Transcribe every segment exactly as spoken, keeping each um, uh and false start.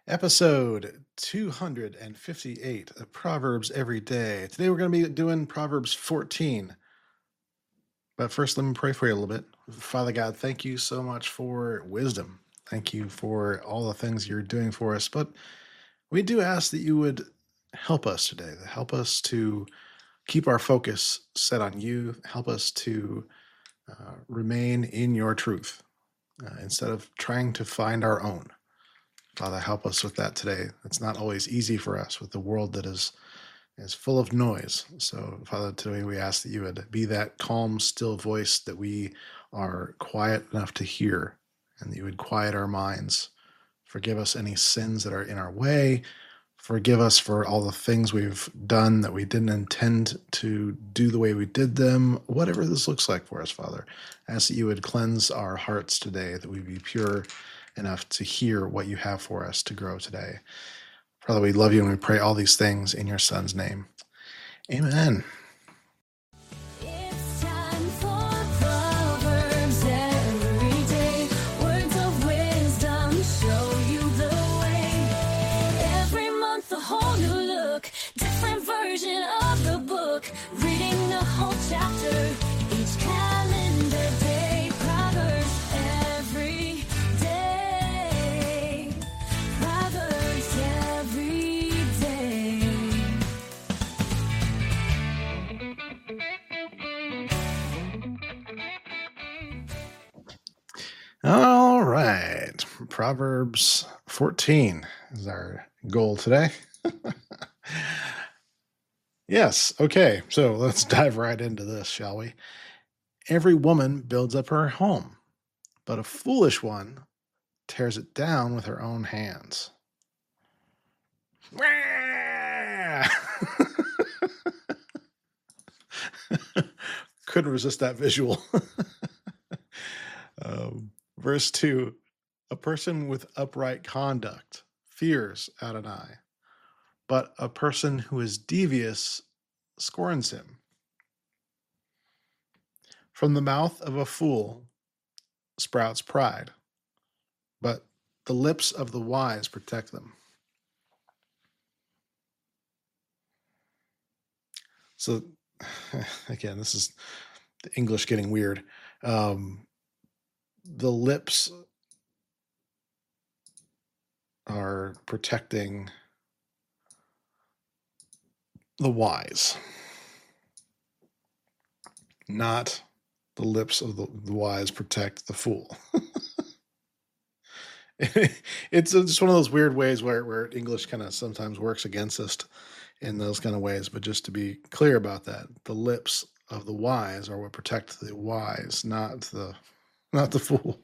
Episode two hundred fifty-eight of Proverbs Every Day. Today we're going to be doing Proverbs fourteen. But first, let me pray for you a little bit. Father God, thank you so much for wisdom. Thank you for all the things you're doing for us. But we do ask that you would help us today, help us to keep our focus set on you, help us to uh, remain in your truth uh, instead of trying to find our own. Father, help us with that today. It's not always easy for us with the world that is is full of noise. So, Father, today we ask that you would be that calm, still voice that we are quiet enough to hear, and that you would quiet our minds. Forgive us any sins that are in our way. Forgive us for all the things we've done that we didn't intend to do the way we did them. Whatever this looks like for us, Father, I ask that you would cleanse our hearts today, that we be pure enough to hear what you have for us to grow today. Father, we love you and we pray all these things in your Son's name. Amen. It's time for Proverbs every day. Words of wisdom show you the way. Every month a whole new look, different version of the book. Reading the whole chapter each calendar day. Proverbs every day. Proverbs every day. All right. Proverbs fourteen is our goal today. Yes. Okay. So let's dive right into this, shall we? Every woman builds up her home, but a foolish one tears it down with her own hands. Couldn't resist that visual. um, verse two, a person with upright conduct fears Adonai, but a person who is devious scorns him. From the mouth of a fool sprouts pride, but the lips of the wise protect them. So, again, this is the English getting weird. Um, the lips are protecting the wise, not the lips of the, the wise protect the fool. It's just one of those weird ways where, where English kind of sometimes works against us in those kind of ways. But just to be clear about that, the lips of the wise are what protect the wise, not the not the fool.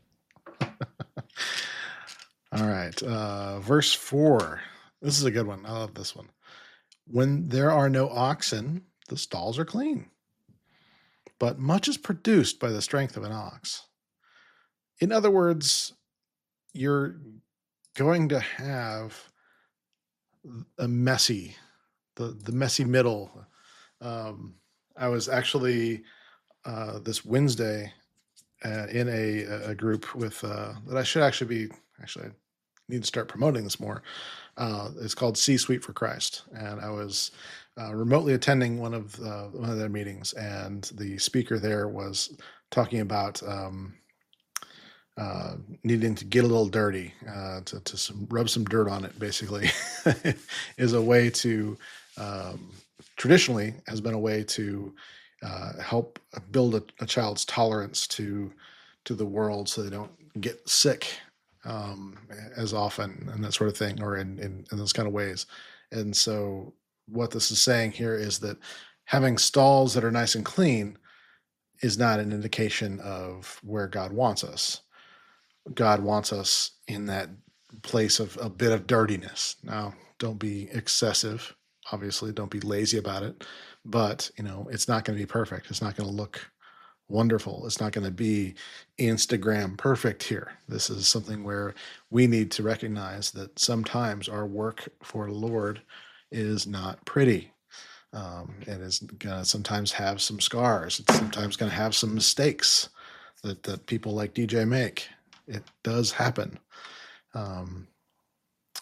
All right, uh, verse four. This is a good one. I love this one. When there are no oxen, the stalls are clean, but much is produced by the strength of an ox. In other words, you're going to have a messy, the, the messy middle. Um, I was actually uh, this Wednesday uh, in a, a group with uh, that I should actually be, actually I need to start promoting this more. Uh, it's called C-Suite for Christ. And I was uh, remotely attending one of uh, one of their meetings, and the speaker there was talking about um, uh, needing to get a little dirty, uh, to, to some, rub some dirt on it, basically, is a way to, um, traditionally has been a way to uh, help build a, a child's tolerance to to the world so they don't get sick um, as often and that sort of thing, or in, in, in those kind of ways. And so what this is saying here is that having stalls that are nice and clean is not an indication of where God wants us. God wants us in that place of a bit of dirtiness. Now, don't be excessive. Obviously, don't be lazy about it. But, you know, it's not going to be perfect. It's not going to look wonderful. It's not going to be Instagram perfect here. This is something where we need to recognize that sometimes our work for the Lord is not pretty. Um, and is going to sometimes have some scars. It's sometimes going to have some mistakes that, that people like D J make. It does happen. Um,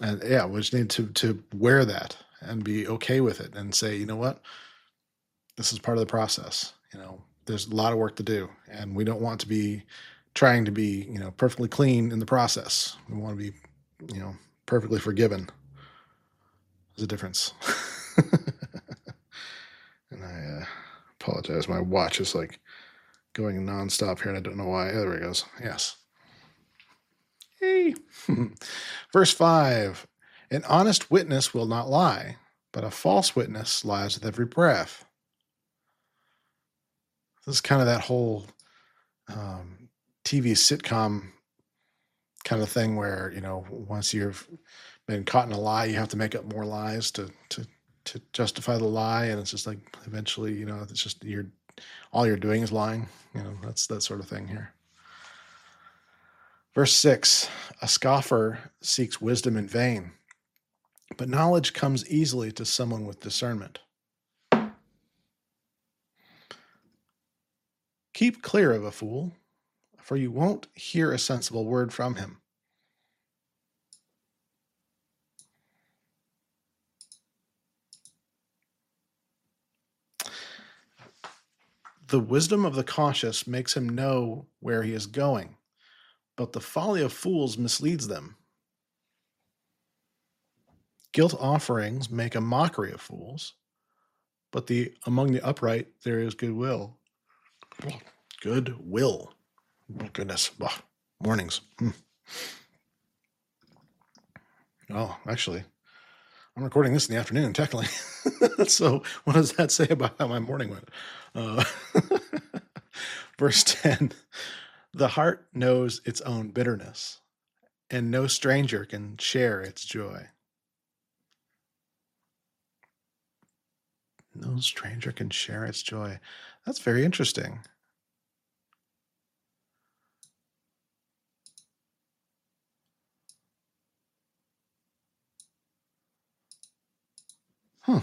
And yeah, we just need to to wear that and be okay with it and say, you know what, this is part of the process. You know, there's a lot of work to do, and we don't want to be trying to be, you know, perfectly clean in the process. We want to be, you know, perfectly forgiven. There's a difference. And I uh, apologize. My watch is like going nonstop here, and I don't know why. There it goes. Yes. Hey. Verse five. An honest witness will not lie, but a false witness lies with every breath. This is kind of that whole um, T V sitcom kind of thing where, you know, once you've been caught in a lie, you have to make up more lies to to to justify the lie, and it's just like eventually, you know, it's just you're all you're doing is lying. You know, that's that sort of thing here. Verse six. A scoffer seeks wisdom in vain, but knowledge comes easily to someone with discernment. Keep clear of a fool, for you won't hear a sensible word from him. The wisdom of the cautious makes him know where he is going, but the folly of fools misleads them. Guilt offerings make a mockery of fools, but the among the upright there is goodwill. Goodwill. Oh, goodness. Ugh. Mornings. Hmm. Oh, actually, I'm recording this in the afternoon, technically. So what does that say about how my morning went? Uh, verse ten. The heart knows its own bitterness, and no stranger can share its joy. No stranger can share its joy. That's very interesting. Huh.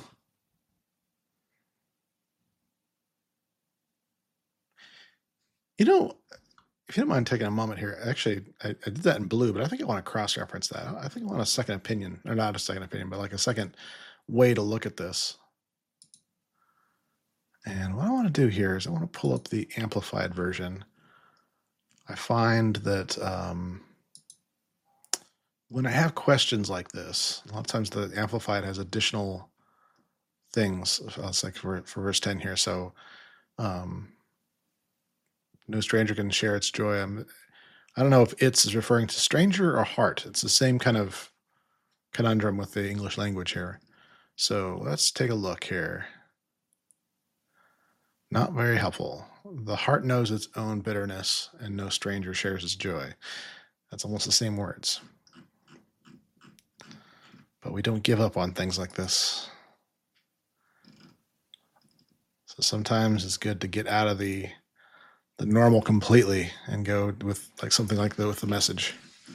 You know, if you don't mind taking a moment here, actually, I, I did that in blue, but I think I want to cross-reference that. I think I want a second opinion, or not a second opinion, but like a second way to look at this. And what I want to do here is I want to pull up the amplified version. I find that um, when I have questions like this, a lot of times the amplified has additional things. It's like for, for verse ten here. So, um, no stranger can share its joy. I'm, I don't know if it's is referring to stranger or heart. It's the same kind of conundrum with the English language here. So let's take a look here. Not very helpful. The heart knows its own bitterness, and no stranger shares its joy. That's almost the same words. But we don't give up on things like this. So sometimes it's good to get out of the the normal completely and go with like something like that with the message.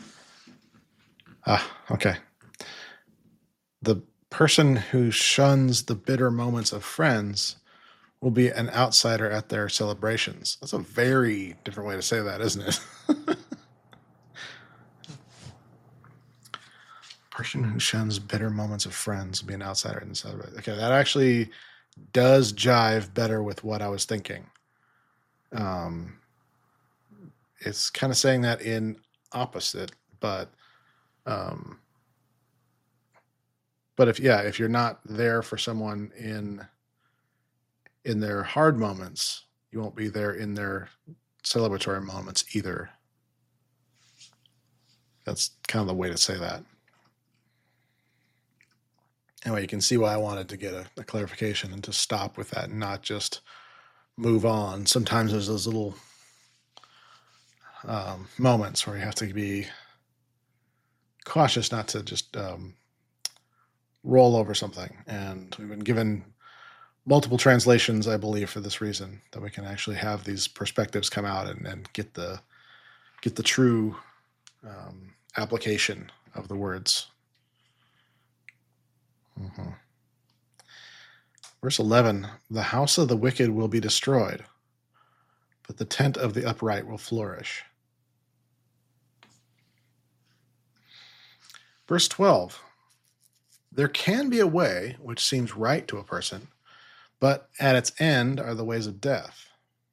Ah, okay. The person who shuns the bitter moments of friends will be an outsider at their celebrations. That's a very different way to say that, isn't it? Person who shuns bitter moments of friends will be an outsider in the celebration. Okay, that actually does jive better with what I was thinking. Um, it's kind of saying that in opposite, but um, but if yeah, if you're not there for someone in in their hard moments, you won't be there in their celebratory moments either. That's kind of the way to say that. Anyway, you can see why I wanted to get a, a clarification and to stop with that and not just move on. Sometimes there's those little um, moments where you have to be cautious not to just um, roll over something. And we've been given multiple translations, I believe, for this reason, that we can actually have these perspectives come out and, and get the get the true um, application of the words. Mm-hmm. Verse eleven, the house of the wicked will be destroyed, but the tent of the upright will flourish. Verse twelve, there can be a way which seems right to a person, but at its end are the ways of death.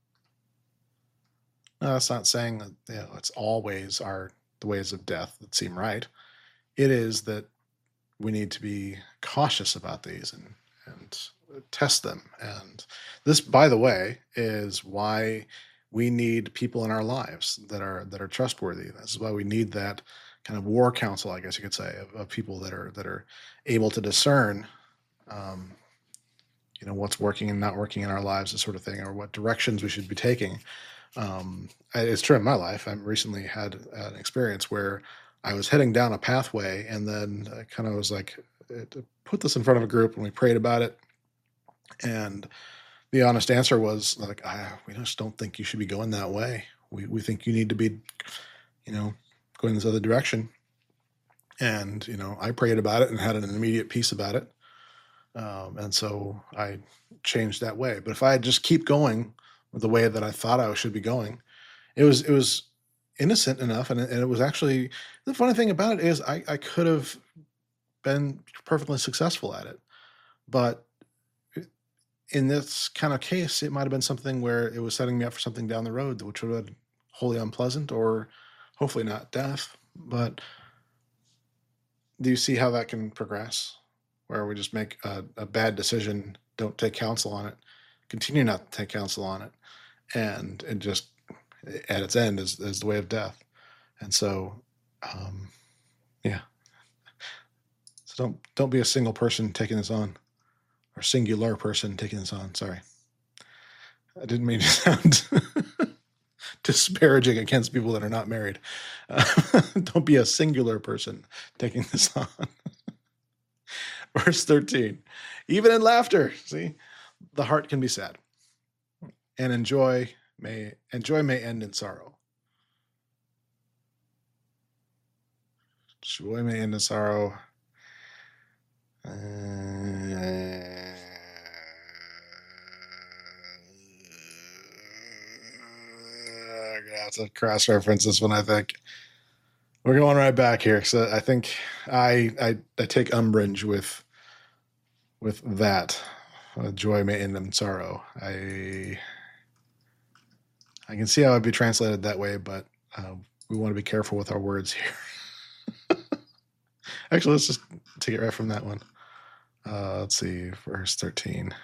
Now, that's not saying that, you know, it's always are the ways of death that seem right. It is that we need to be cautious about these and, and test them. And this, by the way, is why we need people in our lives that are that are trustworthy. This is why we need that kind of war council, I guess you could say, of, of people that are that are able to discern, um, you know, what's working and not working in our lives, this sort of thing, or what directions we should be taking. Um, it's true in my life. I recently had an experience where I was heading down a pathway, and then I kind of was like, put this in front of a group, and we prayed about it. And the honest answer was like, I, we just don't think you should be going that way. We we think you need to be, you know, going this other direction. And, you know, I prayed about it and had an immediate peace about it. Um, and so I changed that way. But if I just keep going the way that I thought I should be going, it was, it was innocent enough. And it, and it was actually, the funny thing about it is I, I could have been perfectly successful at it. But in this kind of case, it might have been something where it was setting me up for something down the road, which would have been wholly unpleasant or hopefully not death. But do you see how that can progress? Where we just make a, a bad decision, don't take counsel on it, continue not to take counsel on it, and and just at its end is, is the way of death. And so, um, yeah. So don't don't be a single person taking this on, or singular person taking this on. Sorry, I didn't mean to sound disparaging against people that are not married. Uh, don't be a singular person taking this on. Verse thirteen, even in laughter, see, the heart can be sad, and enjoy may and joy may end in sorrow. Joy may end in sorrow. Uh, That's a cross reference this one, I think. We're going right back here. So I think I I, I take umbrage with with that. Uh, joy may end in sorrow. I I can see how it'd be translated that way, but uh, we want to be careful with our words here. Actually, let's just take it right from that one. Uh, let's see, verse thirteen.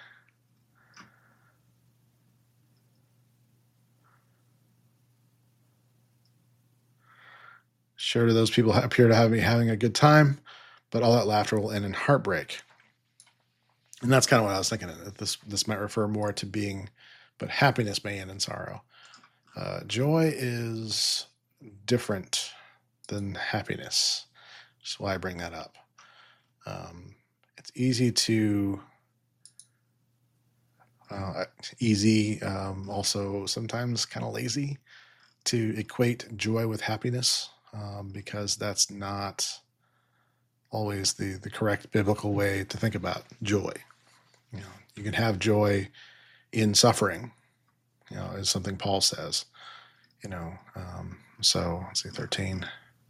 Sure do those people appear to have me having a good time, but all that laughter will end in heartbreak. And that's kind of what I was thinking. This this might refer more to being, but happiness may end in sorrow. Uh, joy is different than happiness. That's why I bring that up. Um, it's easy to, uh, easy, um, also sometimes kind of lazy to equate joy with happiness, um, because that's not always the, the correct biblical way to think about joy. You know, you can have joy in suffering, you know, is something Paul says, you know, um, so let's see, thirteen.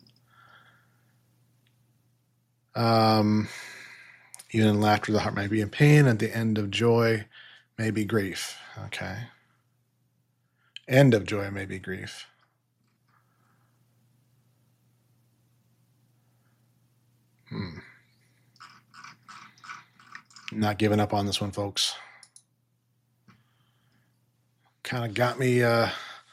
Um, even in laughter, the heart may be in pain. At the end of joy may be grief. Okay. End of joy may be grief. Hmm. Not giving up on this one, folks. Kind of got me, uh,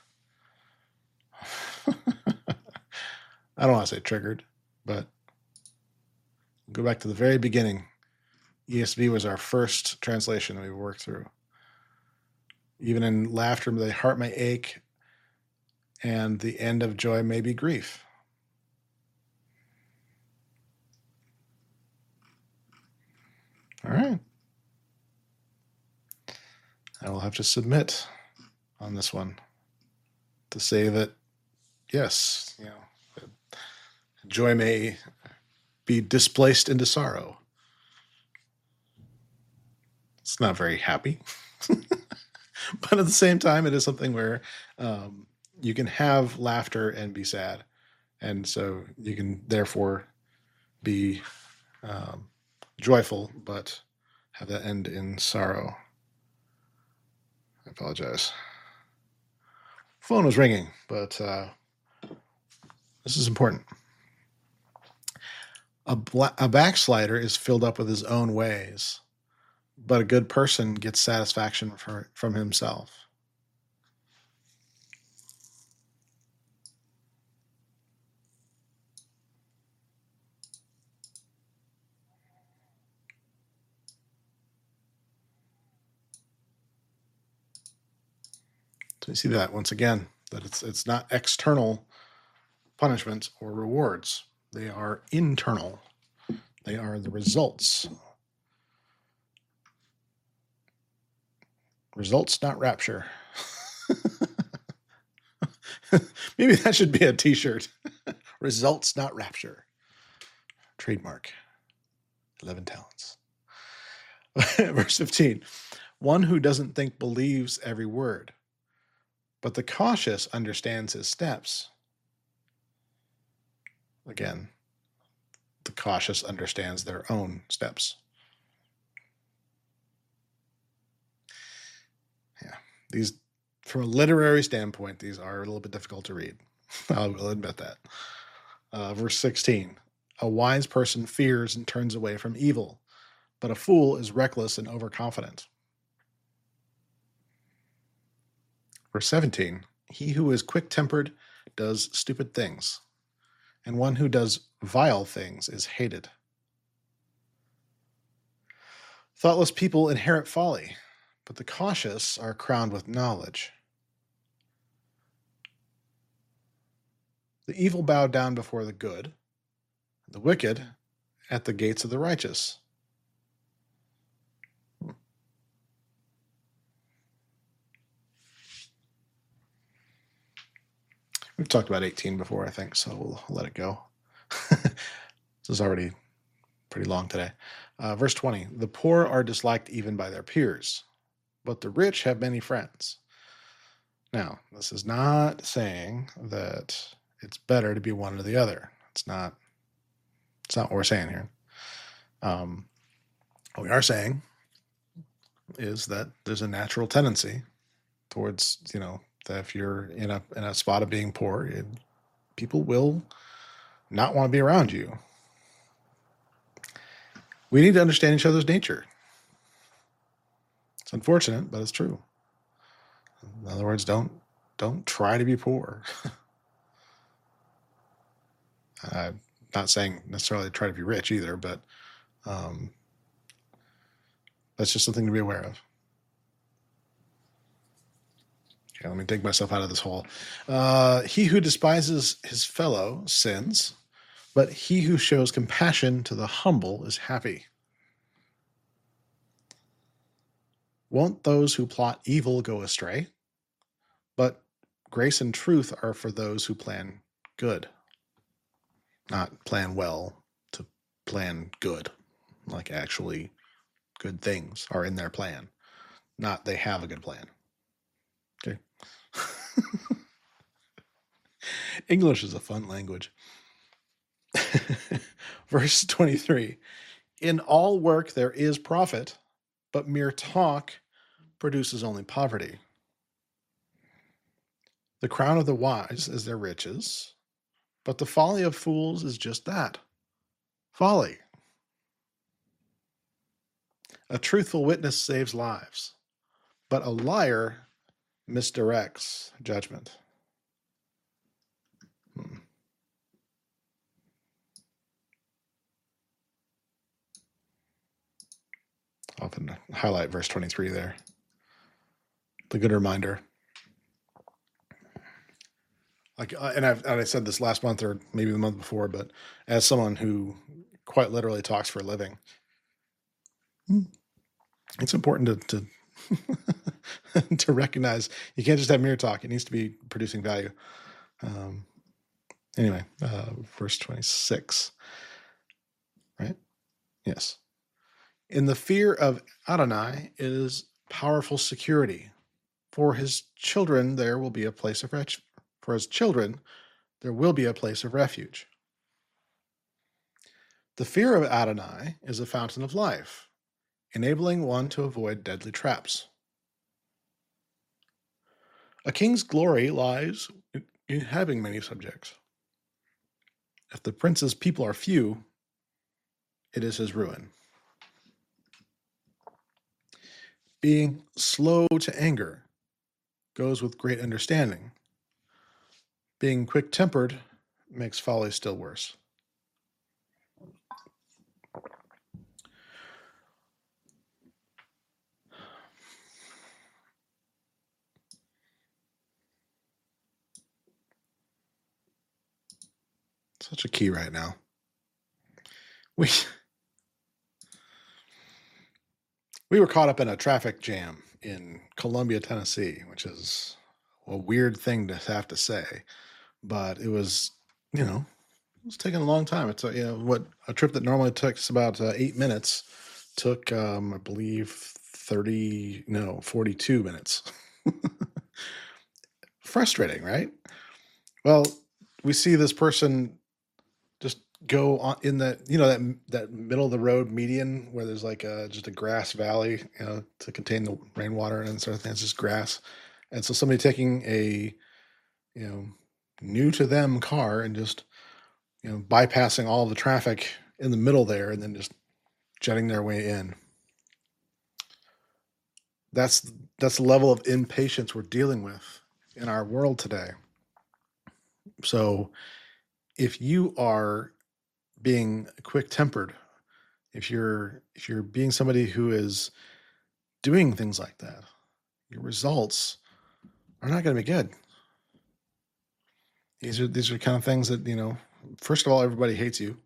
I don't want to say triggered, but go back to the very beginning. E S V was our first translation that we worked through. Even in laughter, the heart may ache, and the end of joy may be grief. All right. I will have to submit on this one to say that, yes, you know, joy may be displaced into sorrow. It's not very happy. But at the same time, it is something where um, you can have laughter and be sad. And so you can therefore be um, joyful, but have that end in sorrow. I apologize. Phone was ringing, but uh, this is important. A, bla- a backslider is filled up with his own ways, but a good person gets satisfaction for, from himself. So you see that once again, that it's it's not external punishments or rewards. They are internal. They are the results. Results, not rapture. Maybe that should be a t-shirt. Results, not rapture. Trademark. eleven talents. Verse fifteen. One who doesn't think believes every word, but the cautious understands his steps. Again, the cautious understands their own steps. Yeah, these, from a literary standpoint, these are a little bit difficult to read. I will admit that. Uh, verse sixteen. A wise person fears and turns away from evil, but a fool is reckless and overconfident. Verse seventeen. He who is quick-tempered does stupid things, and one who does vile things is hated. Thoughtless people inherit folly, but the cautious are crowned with knowledge. The evil bow down before the good, the wicked at the gates of the righteous. We've talked about eighteen before, I think, so we'll let it go. This is already pretty long today. Uh, verse twenty. The poor are disliked even by their peers, but the rich have many friends. Now, this is not saying that it's better to be one or the other. It's not, it's not what we're saying here. Um, what we are saying is that there's a natural tendency towards, you know, that if you're in a in a spot of being poor, it, people will not want to be around you. We need to understand each other's nature. It's unfortunate, but it's true. In other words, don't don't try to be poor. I'm not saying necessarily try to be rich either, but um, that's just something to be aware of. Okay, let me dig myself out of this hole. Uh, he who despises his fellow sins, but he who shows compassion to the humble is happy. Won't those who plot evil go astray? But grace and truth are for those who plan good. Not plan well, to plan good. Like actually good things are in their plan. Not they have a good plan. Okay. English is a fun language. Verse twenty-three. In all work there is profit, but mere talk produces only poverty. The crown of the wise is their riches, but the folly of fools is just that, folly. A truthful witness saves lives, but a liar misdirects judgment. Hmm. Often highlight verse twenty-three there. The good reminder. Like, uh, and I've and I said this last month or maybe the month before, but as someone who quite literally talks for a living, it's important to to, to recognize you can't just have mere talk; it needs to be producing value. Um, anyway, uh, verse twenty-six, right? Yes. In the fear of Adonai is powerful security. For his children there will be a place of refuge. For his children there will be a place of refuge. The fear of Adonai is a fountain of life, enabling one to avoid deadly traps. A king's glory lies in having many subjects. If the prince's people are few, it is his ruin. Being slow to anger goes with great understanding. Being quick-tempered makes folly still worse. Such a key right now. We we were caught up in a traffic jam in Columbia, Tennessee, which is a weird thing to have to say, but it was, you know, it was taking a long time. It's a, you know, what a trip that normally takes about uh, eight minutes took, um, I believe, thirty, no, forty-two minutes. Frustrating, right? Well, we see this person just go on in that, you know, that that middle of the road median where there's like a just a grass valley, you know, to contain the rainwater and sort of thing. It's just grass, and so somebody taking a, you know, new to them car and just, you know, bypassing all the traffic in the middle there, and then just jetting their way in. That's that's the level of impatience we're dealing with in our world today. So if you are being quick-tempered, if you're if you're being somebody who is doing things like that, your results are not going to be good. These are these are kind of things that, you know, first of all, everybody hates you.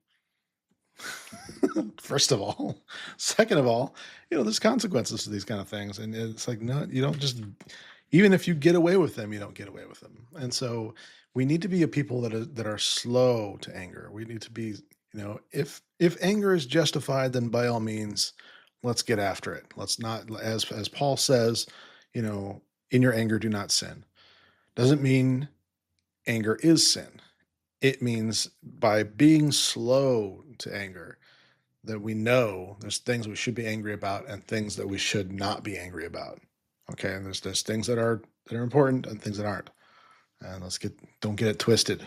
First of all. Second of all, you know, there's consequences to these kind of things. And it's like, no, you don't just, even if you get away with them, you don't get away with them. And so we need to be a people that are, that are slow to anger. We need to be, you know, if if anger is justified, then by all means, let's get after it. Let's not, as as Paul says, you know, in your anger, do not sin. Doesn't mean anger is sin. It means by being slow to anger, that we know there's things we should be angry about and things that we should not be angry about. Okay, and there's there's things that are that are important and things that aren't. And let's get don't get it twisted.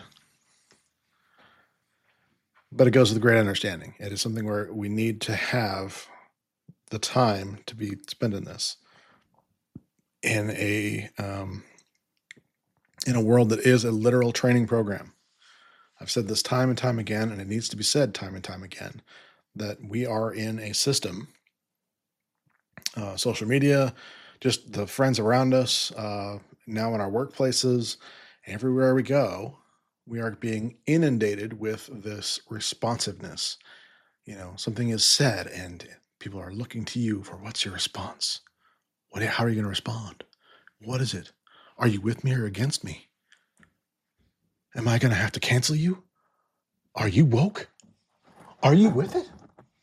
But it goes with great understanding. It is something where we need to have the time to be spent in this in a um, in a world that is a literal training program. I've said this time and time again, and it needs to be said time and time again, that we are in a system, uh, social media, just the friends around us, uh, now in our workplaces, everywhere we go, we are being inundated with this responsiveness. You know, something is said and people are looking to you for what's your response? What, how are you going to respond? What is it? Are you with me or against me? Am I going to have to cancel you? Are you woke? Are you with it?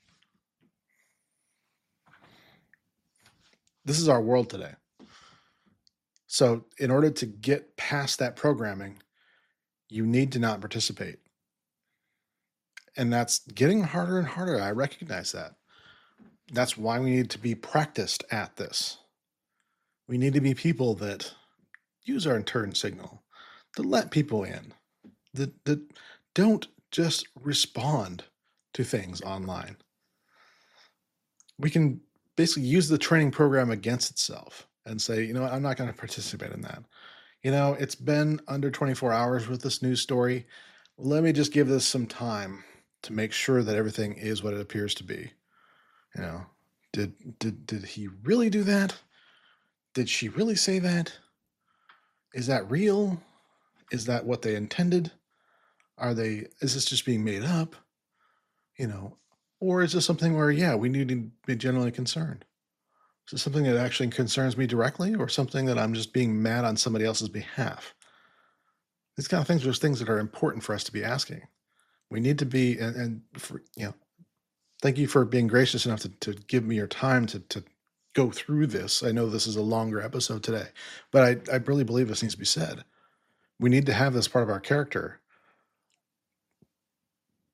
This is our world today. So in order to get past that programming, you need to not participate. And that's getting harder and harder. I recognize that. That's why we need to be practiced at this. We need to be people that use our turn signal, that let people in, that, that don't just respond to things online. We can basically use the training program against itself and say, you know what, I'm not going to participate in that. You know, it's been under twenty-four hours with this news story. Let me just give this some time to make sure that everything is what it appears to be. You know, did did did he really do that? Did she really say that? Is that real? Is that what they intended? Are they, is this just being made up? You know, or is this something where, yeah, we need to be genuinely concerned? Is this something that actually concerns me directly, or something that I'm just being mad on somebody else's behalf? These kind of things are things that are important for us to be asking. We need to be, and, and for, you know, thank you for being gracious enough to, to give me your time to, to go through this. I know this is a longer episode today, but I, I really believe this needs to be said. We need to have this part of our character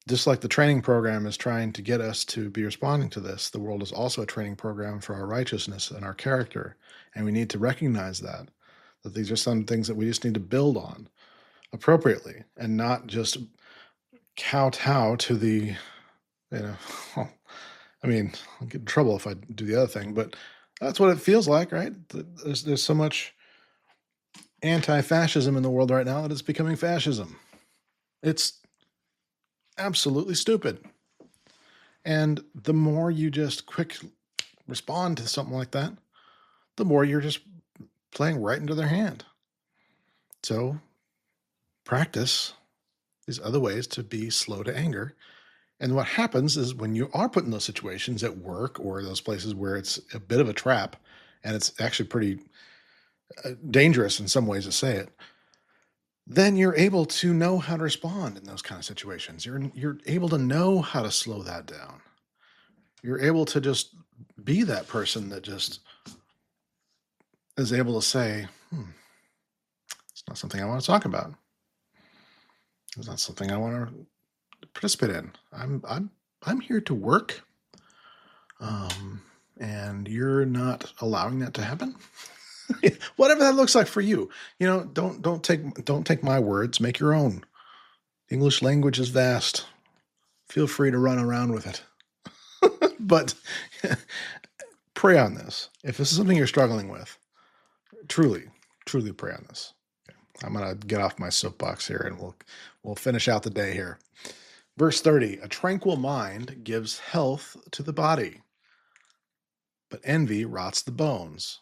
Just like the training program is trying to get us to be responding to this, the world is also a training program for our righteousness and our character. And we need to recognize that, that these are some things that we just need to build on appropriately and not just kowtow to the, you know, well, I mean, I'll get in trouble if I do the other thing, but that's what it feels like, right? There's, there's so much anti-fascism in the world right now that it's becoming fascism. It's absolutely stupid. And the more you just quick respond to something like that, the more you're just playing right into their hand. So practice these other ways to be slow to anger. And what happens is when you are put in those situations at work or those places where it's a bit of a trap, and it's actually pretty uh, dangerous in some ways to say it, then you're able to know how to respond in those kind of situations. You're you're able to know how to slow that down. You're able to just be that person that just is able to say, hmm, it's not something I want to talk about. It's not something I want to participate in. I'm I'm I'm here to work. Um, and you're not allowing that to happen. Whatever that looks like for you. You know, don't don't take don't take my words, make your own. The English language is vast. Feel free to run around with it. But pray on this. If this is something you're struggling with, truly, truly pray on this. Okay. I'm gonna get off my soapbox here and we'll we'll finish out the day here. Verse thirty, a tranquil mind gives health to the body, but envy rots the bones.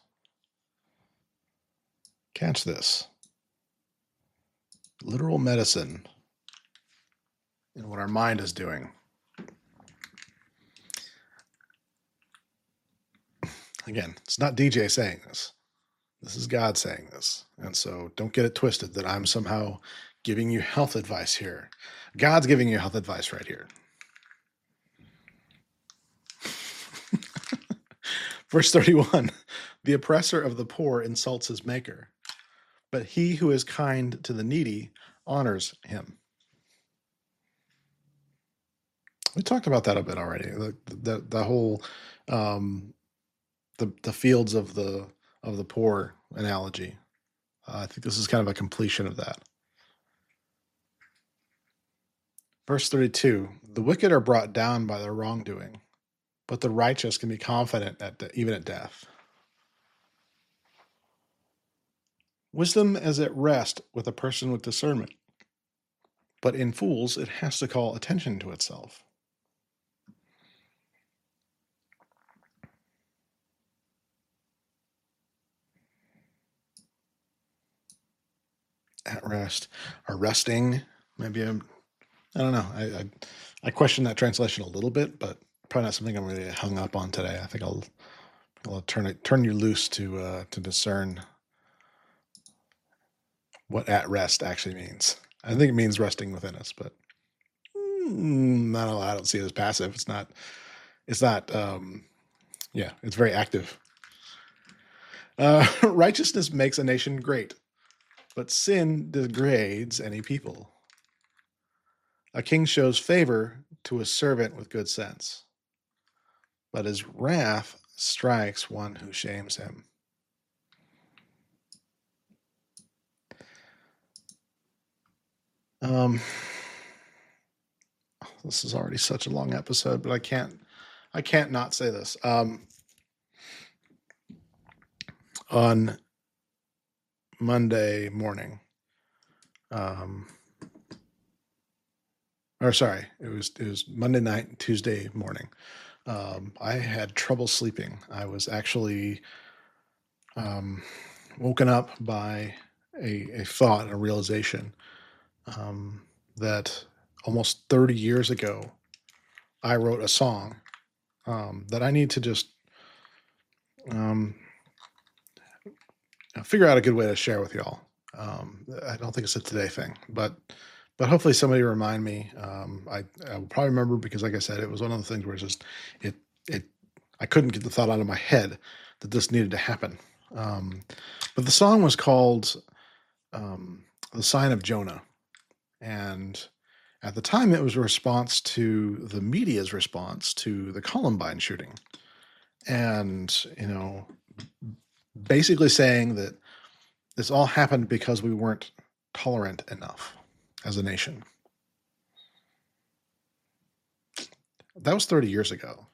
Catch this. Literal medicine in what our mind is doing. Again, it's not D J saying this. This is God saying this. And so don't get it twisted that I'm somehow giving you health advice here. God's giving you health advice right here. Verse thirty-one, the oppressor of the poor insults his maker, but he who is kind to the needy honors him. We talked about that a bit already. The the, the whole um, the the fields of the of the poor analogy. Uh, I think this is kind of a completion of that. Verse thirty-two, the wicked are brought down by their wrongdoing, but the righteous can be confident at de- even at death. Wisdom is at rest with a person with discernment, but in fools it has to call attention to itself. At rest, or resting, maybe I'm, I don't know. I, I I question that translation a little bit, but probably not something I'm really hung up on today. I think I'll I'll turn it turn you loose to uh, to discern what at rest actually means. I think it means resting within us, but mm, I don't I don't see it as passive. It's not. It's not. Um, yeah, it's very active. Uh, righteousness makes a nation great, but sin degrades any people. A king shows favor to a servant with good sense, but his wrath strikes one who shames him. Um, this is already such a long episode, but I can't, I can't not say this. Um, on Monday morning, um, or sorry, it was it was Monday night, Tuesday morning. Um, I had trouble sleeping. I was actually um, woken up by a, a thought, a realization um, that almost thirty years ago, I wrote a song um, that I need to just um, figure out a good way to share with y'all. Um, I don't think it's a today thing, but but hopefully somebody remind me. Um, I I will probably remember because, like I said, it was one of the things where it's just it it I couldn't get the thought out of my head that this needed to happen. Um, but the song was called um, "The Sign of Jonah," and At the time, it was a response to the media's response to the Columbine shooting. And, you know, basically saying that this all happened because we weren't tolerant enough as a nation. That was thirty years ago.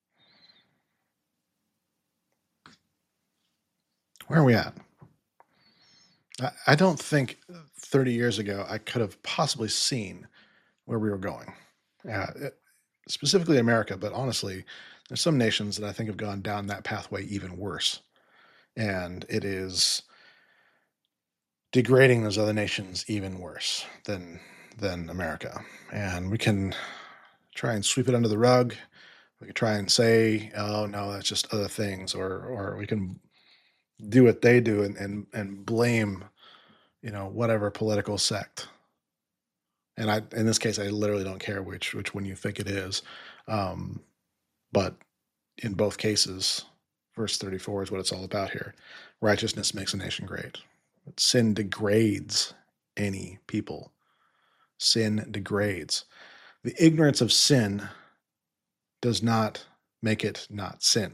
Where are we at? I, I don't think thirty years ago I could have possibly seen where we were going. Uh, it- specifically America, but honestly, there's some nations that I think have gone down that pathway even worse. And it is degrading those other nations even worse than than America. And we can try and sweep it under the rug. We can try and say, "Oh no, that's just other things," or or we can do what they do and and, and blame, you know, whatever political sect. And I, in this case, I literally don't care which which one you think it is. Um, but in both cases, verse thirty-four is what it's all about here. Righteousness makes a nation great. But sin degrades any people. Sin degrades. The ignorance of sin does not make it not sin.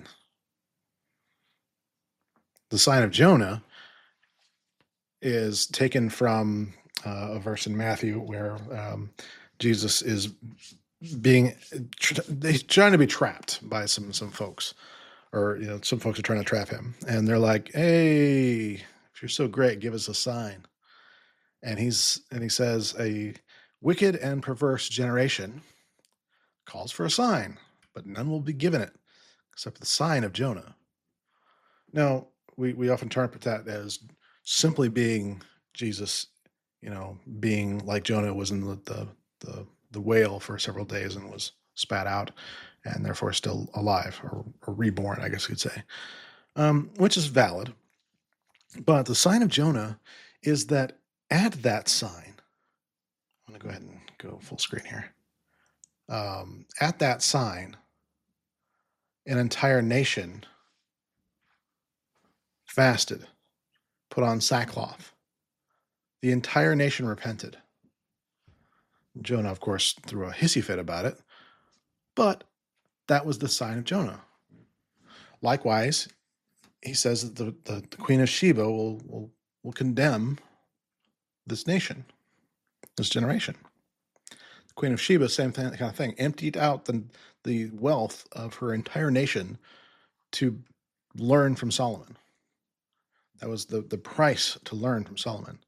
The sign of Jonah is taken from uh, a verse in Matthew where um, Jesus is being tr- he's trying to be trapped by some some folks, or you know, some folks are trying to trap him, and they're like, "Hey, if you're so great, give us a sign." And he's and he says, "A wicked and perverse generation calls for a sign, but none will be given it except the sign of Jonah." Now, we, we often interpret that as simply being Jesus, you know, being like Jonah was in the, the, the, the whale for several days and was spat out and therefore still alive, or, or reborn, I guess you could say, um, which is valid. But the sign of Jonah is that at that sign, I'm going to go ahead and go full screen here. Um, at that sign, an entire nation fasted, put on sackcloth. The entire nation repented. Jonah, of course, threw a hissy fit about it, but that was the sign of Jonah. Likewise, he says that the, the, the Queen of Sheba will, will, will condemn this nation, this generation. The Queen of Sheba, same thing, kind of thing, emptied out the, the wealth of her entire nation to learn from Solomon. That was the, the price to learn from Solomon.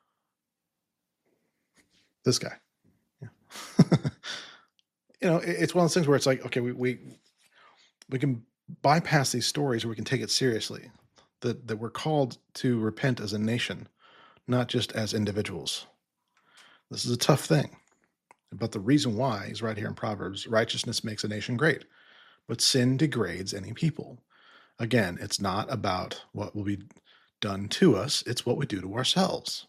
This guy. Yeah. You know, it, it's one of those things where it's like, okay, we, we we can bypass these stories, or we can take it seriously. That that we're called to repent as a nation, not just as individuals. This is a tough thing. But the reason why is right here in Proverbs: righteousness makes a nation great, but sin degrades any people. Again, it's not about what will be done to us, it's what we do to ourselves.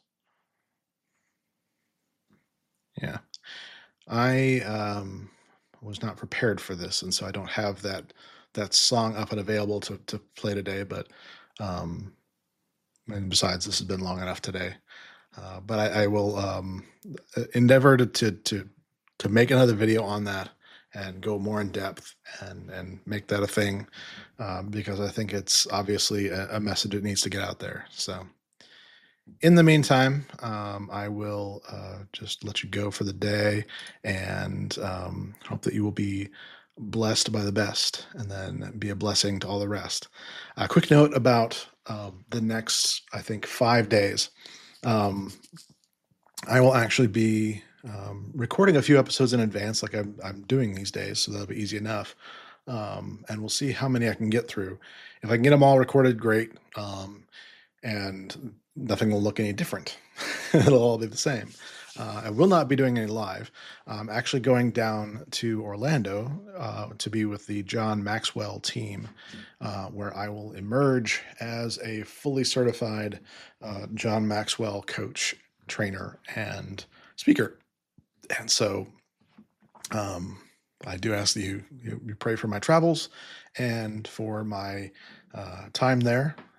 Yeah. I um, was not prepared for this, and so I don't have that that song up and available to, to play today. But um, and besides, this has been long enough today. Uh, but I, I will um, endeavor to, to to to make another video on that and go more in depth and and make that a thing, um, because I think it's obviously a, a message that needs to get out there. So. In the meantime, um, I will uh, just let you go for the day, and um, hope that you will be blessed by the best, and then be a blessing to all the rest. A quick note about um, the next, I think, five days. Um, I will actually be um, recording a few episodes in advance, like I'm, I'm doing these days, so that'll be easy enough. Um, and we'll see how many I can get through. If I can get them all recorded, great. Um, and nothing will look any different. It'll all be the same. Uh, I will not be doing any live. I'm actually going down to Orlando uh, to be with the John Maxwell team, uh, where I will emerge as a fully certified uh, John Maxwell coach, trainer, and speaker. And so um, I do ask that you, you, you pray for my travels and for my uh, time there.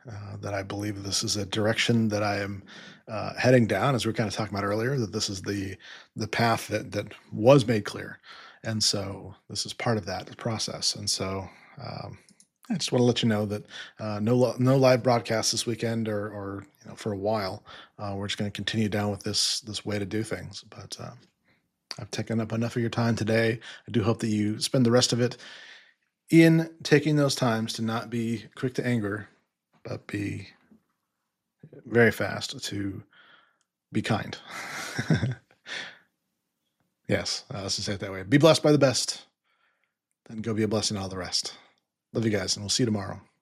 uh, that I believe this is a direction that I am uh, heading down, as we were kind of talking about earlier, that this is the the path that that was made clear. And so this is part of that process. And so um, I just want to let you know that uh, no lo- no live broadcast this weekend or or you know for a while. Uh, we're just going to continue down with this this way to do things. But um, I've taken up enough of your time today. I do hope that you spend the rest of it in taking those times to not be quick to anger, but be very fast to be kind. Yes, uh, let's just say it that way. Be blessed by the best, then go be a blessing to all the rest. Love you guys, and we'll see you tomorrow.